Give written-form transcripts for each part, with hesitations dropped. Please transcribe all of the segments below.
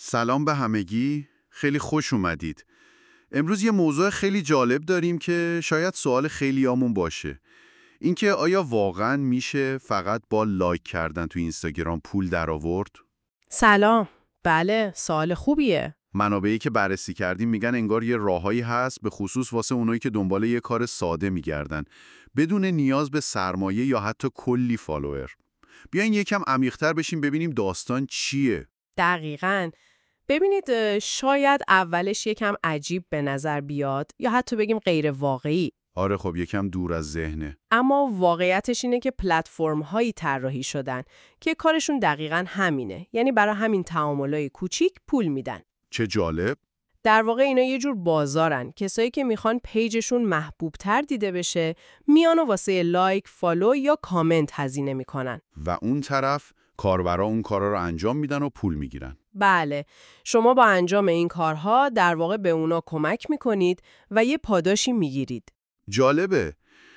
سلام به همگی، خیلی خوش اومدید. امروز یه موضوع خیلی جالب داریم که شاید سوال خیلیامون باشه. اینکه آیا واقعاً میشه فقط با لایک کردن تو اینستاگرام پول درآورد؟ سلام. بله، سوال خوبیه. منابعی که بررسی کردیم میگن انگار یه راههایی هست، به خصوص واسه اونایی که دنبال یه کار ساده میگردن، بدون نیاز به سرمایه یا حتی کلی فالوور. بیاین یکم عمیق‌تر بشیم ببینیم داستان چیه. دقیقاً. ببینید، شاید اولش یکم عجیب به نظر بیاد یا حتی بگیم غیر واقعی. آره خب یکم دور از ذهنه. اما واقعیتش اینه که پلتفرم هایی طراحی شدن که کارشون دقیقاً همینه. یعنی برای همین تعاملای کوچیک پول میدن. چه جالب. در واقع اینا یه جور بازارن. کسایی که میخوان پیجشون محبوبتر دیده بشه، میان و واسه لایک، فالو یا کامنت هزینه میکنن. و اون طرف کاربرا اون کارا رو انجام میدن و پول میگیرن. بله، شما با انجام این کارها در واقع به اونا کمک میکنید و یه پاداشی میگیرید. جالبه.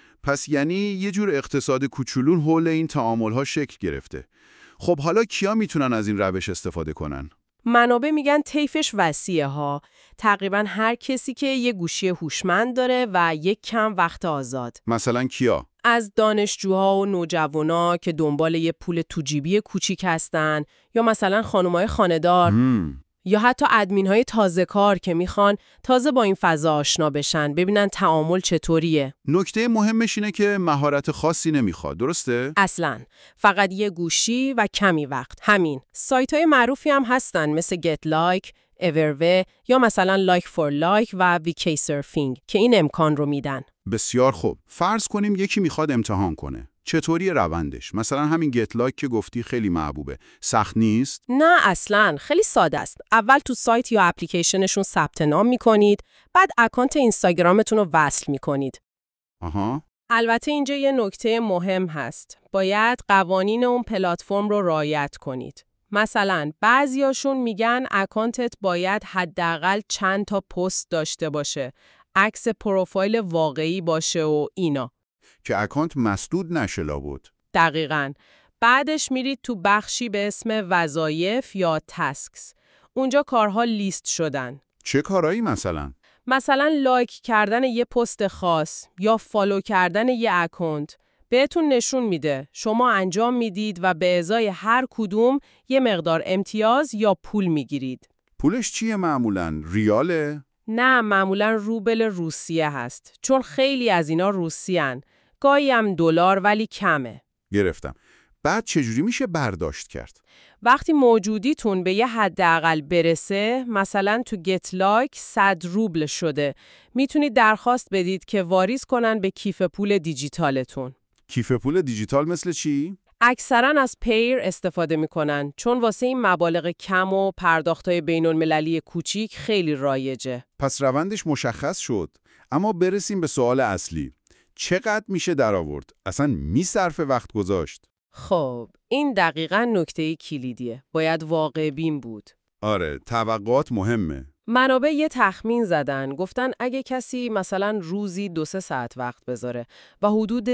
پس یعنی یه جور اقتصاد کوچولون حول این تعامل‌ها شکل گرفته. خب حالا کیا میتونن از این روش استفاده کنن؟ منابع میگن طیفش وسیعه ها. تقریبا هر کسی که یه گوشی هوشمند داره و یک کم وقت آزاد. مثلا کیا؟ از دانشجوها و نوجوانا که دنبال یه پول تو جیبی کوچیک هستن، یا مثلا خانمای خانه‌دار، یا حتی ادمین‌های تازه کار که میخوان تازه با این فضا آشنا بشن، ببینن تعامل چطوریه. نکته مهمش اینه که مهارت خاصی نمیخواد، درسته؟ اصلاً. فقط یه گوشی و کمی وقت. همین. سایت‌های معروفی هم هستن مثل Get Like، Everve یا مثلا Like for Like و VK Surfing که این امکان رو میدن. بسیار خوب. فرض کنیم یکی میخواد امتحان کنه. چطوری روندش؟ مثلا همین گت لایک که گفتی خیلی محبوبه. سخت نیست؟ نه اصلاً، خیلی ساده است. اول تو سایت یا اپلیکیشنشون ثبت نام می‌کنید، بعد اکانت اینستاگرامتون رو وصل می‌کنید. آها. البته اینجا یه نکته مهم هست. باید قوانین اون پلتفرم رو رعایت کنید. مثلا بعضیاشون میگن اکانتت باید حداقل چند تا پست داشته باشه، عکس پروفایل واقعی باشه و اینا. که اکانت مسدود نشه لابد. دقیقاً. بعدش میرید تو بخشی به اسم وظایف یا تاسکس. اونجا کارها لیست شدن. چه کارایی مثلا؟ مثلا لایک کردن یه پست خاص یا فالو کردن یه اکانت بهتون نشون میده شما انجام میدید و به ازای هر کدوم یه مقدار امتیاز یا پول میگیرید. پولش چیه معمولاً؟ ریاله؟ نه، معمولا روبل روسیه هست، چون خیلی از اینا روسیان. گاهی هم دلار، ولی کمه. گرفتم. بعد چجوری میشه برداشت کرد؟ وقتی موجودیتون به یه حداقل برسه، مثلا تو گت لایک 100 روبل شده، میتونید درخواست بدید که واریز کنن به کیف پول دیجیتالتون. کیف پول دیجیتال مثل چی؟ اکثرا از پیر استفاده میکنن، چون واسه این مبالغ کم و پرداختای بین‌المللی کوچیک خیلی رایجه. پس روندش مشخص شد. اما برسیم به سوال اصلی. چقدر میشه درآورد؟ اصلا میصرفه وقت گذاشت؟ خب، این دقیقاً نکته کلیدیه. باید واقع بین بود. آره، توقعات مهمه. منابع یه تخمین زدن. گفتن اگه کسی مثلا روزی 2-3 ساعت وقت بذاره و حدود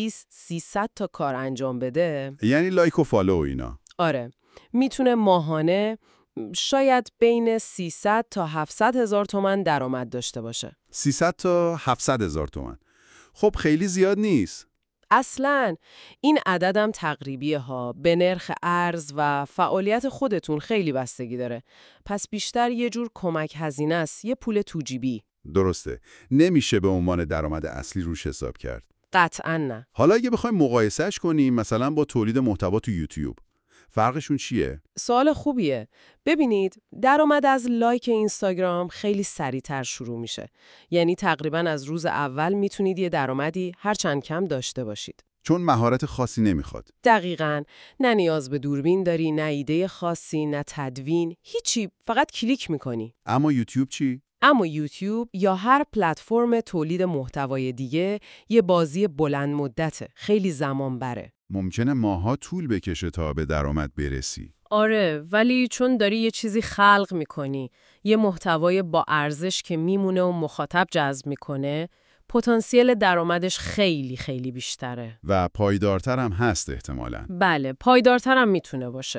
200-300 تا کار انجام بده، یعنی لایک و فالو و اینا. آره، میتونه ماهانه شاید بین 300 تا 700 هزار تومان درآمد داشته باشه. 300 تا 700 هزار تومان. خب خیلی زیاد نیست. اصلاً. این عددم تقریبیه ها. به نرخ ارز و فعالیت خودتون خیلی بستگی داره. پس بیشتر یه جور کمک هزینه است، یه پول تو جیبی. درسته. نمیشه به عنوان درآمد اصلی روش حساب کرد. قطعاً نه. حالا اگه بخوایم مقایسهش کنیم مثلا با تولید محتوا تو یوتیوب، فرقشون چیه؟ سوال خوبیه. ببینید، درآمد از لایک اینستاگرام خیلی سریعتر شروع میشه. یعنی تقریباً از روز اول میتونید یه درآمدی هر چند کم داشته باشید. چون مهارت خاصی نمیخواد. دقیقاً. نه نیاز به دوربین داری، نه ایده خاصی، نه تدوین، هیچی، فقط کلیک میکنی. اما یوتیوب چی؟ اما یوتیوب یا هر پلتفرم تولید محتوای دیگه یه بازی بلند مدته، خیلی زمان بره. ممکنه ماها طول بکشه تا به درآمد برسی. آره، ولی چون داری یه چیزی خلق میکنی، یه محتوای با ارزش که میمونه و مخاطب جذب میکنه، پتانسیل درآمدش خیلی خیلی بیشتره. و پایدارتر هم هست احتمالاً. بله، پایدارتر هم میتونه باشه.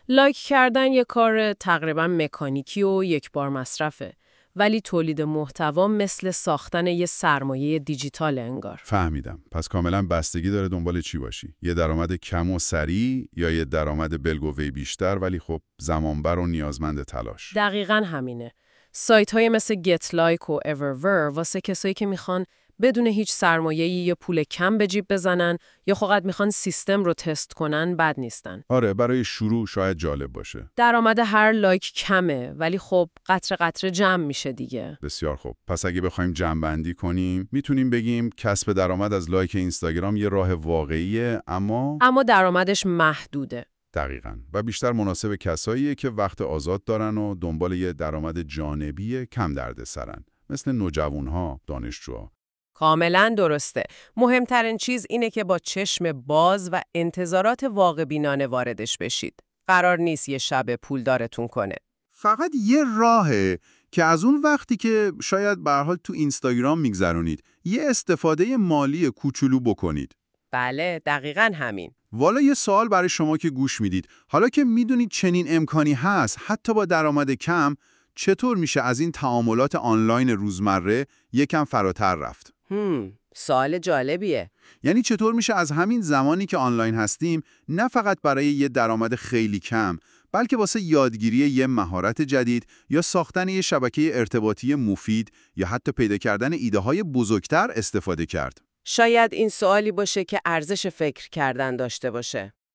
لایک کردن یه کار تقریبا مکانیکی و یک بار مصرفه. ولی تولید محتوا مثل ساختن یه سرمایه دیجیتال انگار. فهمیدم. پس کاملا بستگی داره دنبال چی باشی. یه درآمد کم و سریع یا یه درآمد بالقوه بیشتر ولی خب زمانبر و نیازمند تلاش. دقیقاً همینه. سایت‌های مثل گتلایک و اورور واسه کسایی که میخوان بدون هیچ سرمایه‌ای یه پول کم به جیب بزنن یا فقط میخوان سیستم رو تست کنن بد نیستن. آره، برای شروع شاید جالب باشه. درآمد هر لایک کمه ولی خب قطره قطره جمع میشه دیگه. بسیار خوب. پس اگه بخوایم جمع‌بندی کنیم میتونیم بگیم کسب درآمد از لایک اینستاگرام یه راه واقعیه اما درآمدش محدوده. دقیقاً. و بیشتر مناسب کساییه که وقت آزاد دارن و دنبال یه درآمد جانبی کم دردسرن. مثل نوجوان‌ها، دانشجوها. کاملا درسته. مهمترین چیز اینه که با چشم باز و انتظارات واقع بینانه واردش بشید. قرار نیست یه شب پولدارتون کنه. فقط یه راهه که از اون وقتی که شاید به هر حال تو اینستاگرام میگذرونید یه استفاده مالی کوچولو بکنید. بله، دقیقاً همین. والا یه سوال برای شما که گوش میدید. حالا که میدونید چنین امکانی هست حتی با درآمد کم، چطور میشه از این تعاملات آنلاین روزمره یکم فراتر رفت؟ سوال جالبیه. یعنی چطور میشه از همین زمانی که آنلاین هستیم نه فقط برای یه درآمد خیلی کم بلکه واسه یادگیری یه مهارت جدید یا ساختن یه شبکه ارتباطی مفید یا حتی پیدا کردن ایده‌های بزرگتر استفاده کرد؟ شاید این سوالی باشه که ارزش فکر کردن داشته باشه.